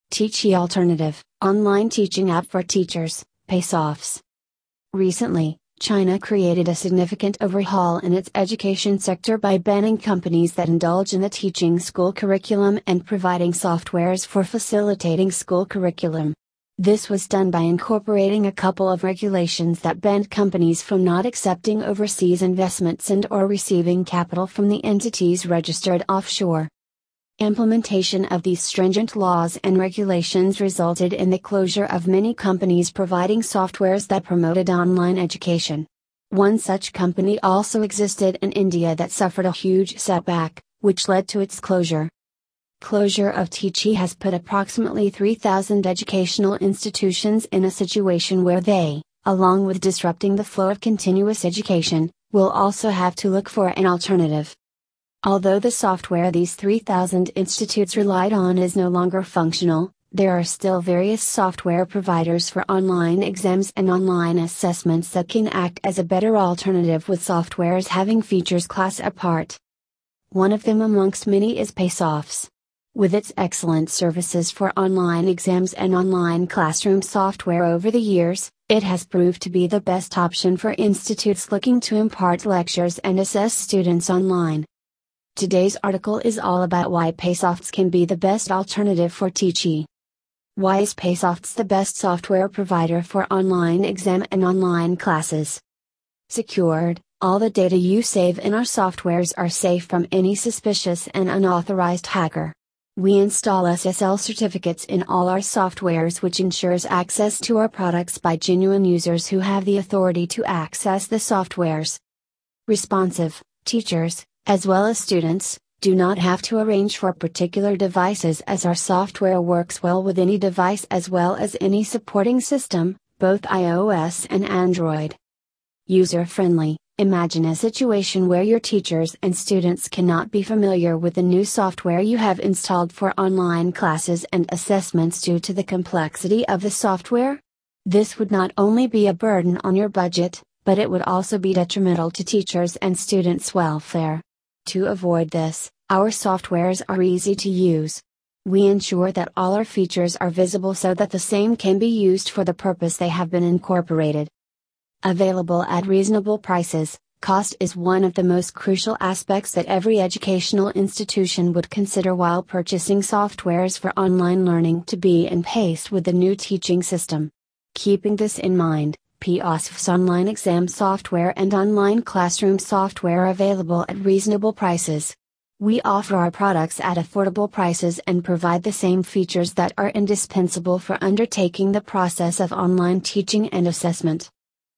Teachee Alternative, online teaching app for teachers, PaySofts. Recently, China created a significant overhaul in its education sector by banning companies that indulge in the teaching school curriculum and providing softwares for facilitating school curriculum. This was done by incorporating a couple of regulations that banned companies from not accepting overseas investments and/or receiving capital from the entities registered offshore. Implementation of these stringent laws and regulations resulted in the closure of many companies providing softwares that promoted online education. One such company also existed in India that suffered a huge setback, which led to its closure. Closure of Teachee has put approximately 3,000 educational institutions in a situation where they, along with disrupting the flow of continuous education, will also have to look for an alternative. Although the software these 3,000 institutes relied on is no longer functional, there are still various software providers for online exams and online assessments that can act as a better alternative with softwares having features class apart. One of them amongst many is PaySofts. With its excellent services for online exams and online classroom software over the years, it has proved to be the best option for institutes looking to impart lectures and assess students online. Today's article is all about why PaySofts can be the best alternative for Teachee. Why is PaySofts the best software provider for online exam and online classes? Secured, all the data you save in our softwares are safe from any suspicious and unauthorized hacker. We install SSL certificates in all our softwares, which ensures access to our products by genuine users who have the authority to access the softwares. Responsive, teachers, as well as students, do not have to arrange for particular devices as our software works well with any device as well as any supporting system, both iOS and Android. User-friendly, imagine a situation where your teachers and students cannot be familiar with the new software you have installed for online classes and assessments due to the complexity of the software? This would not only be a burden on your budget, but it would also be detrimental to teachers and students' welfare. To avoid this, our softwares are easy to use. We ensure that all our features are visible so that the same can be used for the purpose they have been incorporated. Available at reasonable prices, cost is one of the most crucial aspects that every educational institution would consider while purchasing softwares for online learning to be in pace with the new teaching system. Keeping this in mind, PaySofts online exam software and online classroom software are available at reasonable prices. We offer our products at affordable prices and provide the same features that are indispensable for undertaking the process of online teaching and assessment.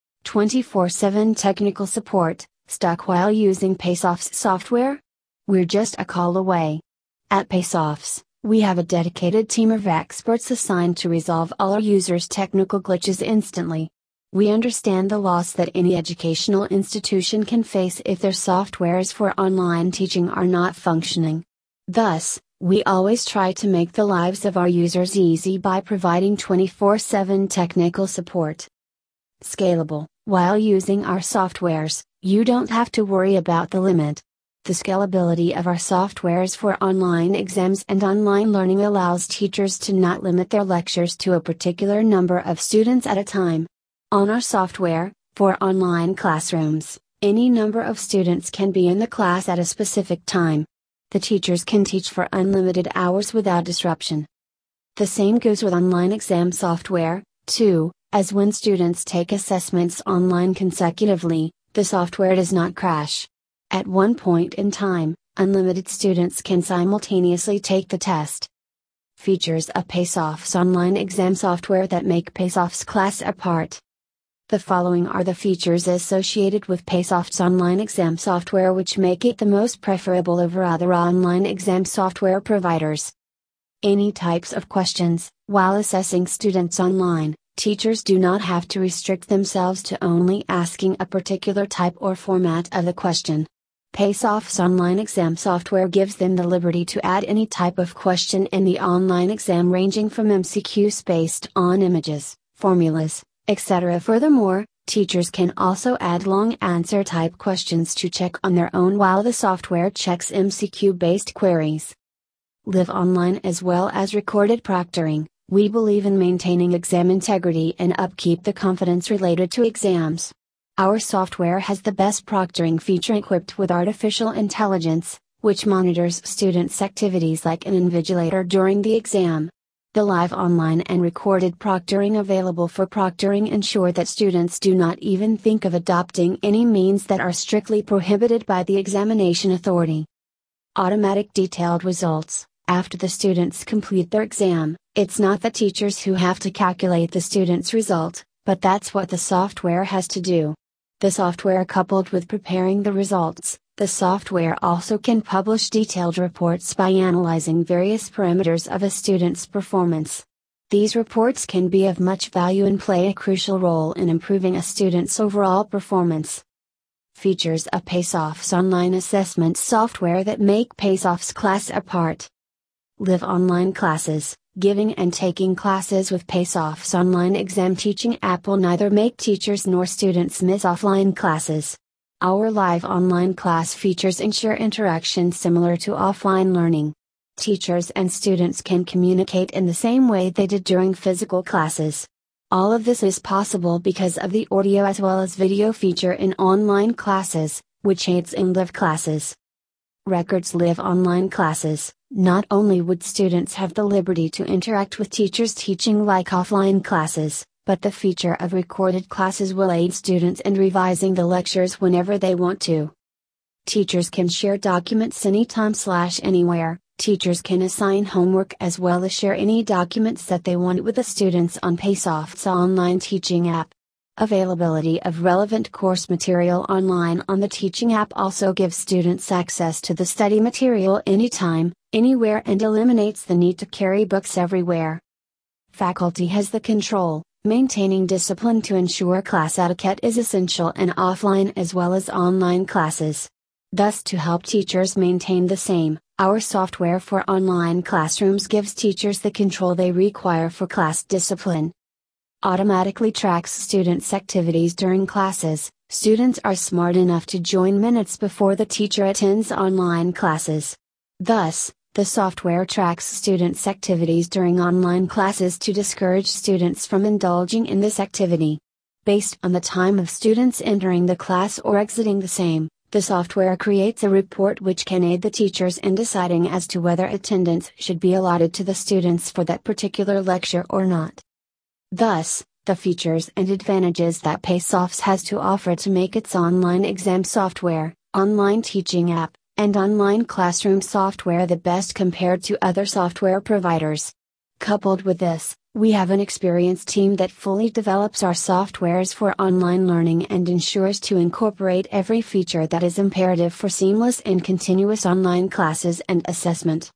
24/7 technical support. Stuck while using PaySofts software? We're just a call away. At PaySofts, we have a dedicated team of experts assigned to resolve all our users' technical glitches instantly. We understand the loss that any educational institution can face if their softwares for online teaching are not functioning. Thus, we always try to make the lives of our users easy by providing 24/7 technical support. Scalable. While using our softwares, you don't have to worry about the limit. The scalability of our softwares for online exams and online learning allows teachers to not limit their lectures to a particular number of students at a time. On our software, for online classrooms, any number of students can be in the class at a specific time. The teachers can teach for unlimited hours without disruption. The same goes with online exam software, too, as when students take assessments online consecutively, the software does not crash. At one point in time, unlimited students can simultaneously take the test. Features of PaySofts online exam software that make PaySofts class apart. The following are the features associated with PaySofts online exam software which make it the most preferable over other online exam software providers. Any types of questions. While assessing students online, teachers do not have to restrict themselves to only asking a particular type or format of the question. PaySofts online exam software gives them the liberty to add any type of question in the online exam ranging from MCQs based on images, formulas, etc. Furthermore, teachers can also add long answer type questions to check on their own while the software checks MCQ based queries. live online as well as recorded proctoring. We believe in maintaining exam integrity and upkeep the confidence related to exams. Our software has the best proctoring feature equipped with artificial intelligence, which monitors students' activities like an invigilator during the exam. The live online and recorded proctoring available for proctoring ensure that students do not even think of adopting any means that are strictly prohibited by the examination authority. Automatic detailed results. After the students complete their exam, it's not the teachers who have to calculate the student's result, but that's what the software has to do. The software coupled with preparing the results, the software also can publish detailed reports by analyzing various parameters of a student's performance. These reports can be of much value and play a crucial role in improving a student's overall performance. Features of PACE-Off's online assessment software that make PACE-Off's class apart. Live online classes. Giving and taking classes with PACE-Off's online exam teaching app will neither make teachers nor students miss offline classes. Our live online class features ensure interaction similar to offline learning. Teachers and students can communicate in the same way they did during physical classes. All of this is possible because of the audio as well as video feature in online classes, which aids in live classes. Records live online classes. Not only would students have the liberty to interact with teachers teaching like offline classes, but the feature of recorded classes will aid students in revising the lectures whenever they want to. Teachers can share documents anytime/anywhere. Teachers can assign homework as well as share any documents that they want with the students on PACE-Off's online teaching app. Availability of relevant course material online on the teaching app also gives students access to the study material anytime, anywhere and eliminates the need to carry books everywhere. Faculty has the control. Maintaining discipline to ensure class etiquette is essential in offline as well as online classes. Thus, to help teachers maintain the same, our software for online classrooms gives teachers the control they require for class discipline. Automatically tracks students' activities during classes. Students are smart enough to join minutes before the teacher attends online classes. Thus, the software tracks students' activities during online classes to discourage students from indulging in this activity. Based on the time of students entering the class or exiting the same, the software creates a report which can aid the teachers in deciding as to whether attendance should be allotted to the students for that particular lecture or not. Thus, the features and advantages that PACE-Off's has to offer to make its online exam software, online teaching app, and online classroom software the best compared to other software providers. Coupled with this, we have an experienced team that fully develops our softwares for online learning and ensures to incorporate every feature that is imperative for seamless and continuous online classes and assessment.